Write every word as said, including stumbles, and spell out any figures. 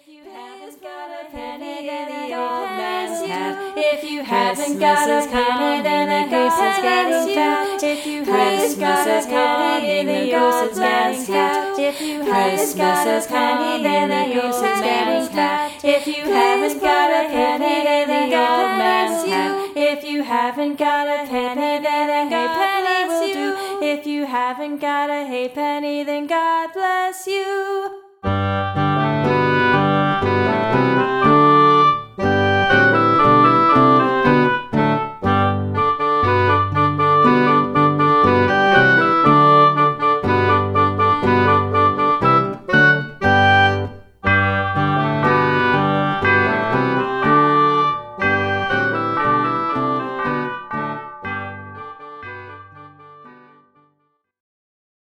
If you haven't got a penny, then the old man's hat. If you haven't got a penny, then the goose is getting fat. If you haven't got a penny, then the goose is getting fat. If you haven't got a penny, then the goose is getting fat. If you haven't got a penny, then the old man's hat. If you haven't got a penny, then a halfpenny will do. If you haven't got a halfpenny, then God bless you.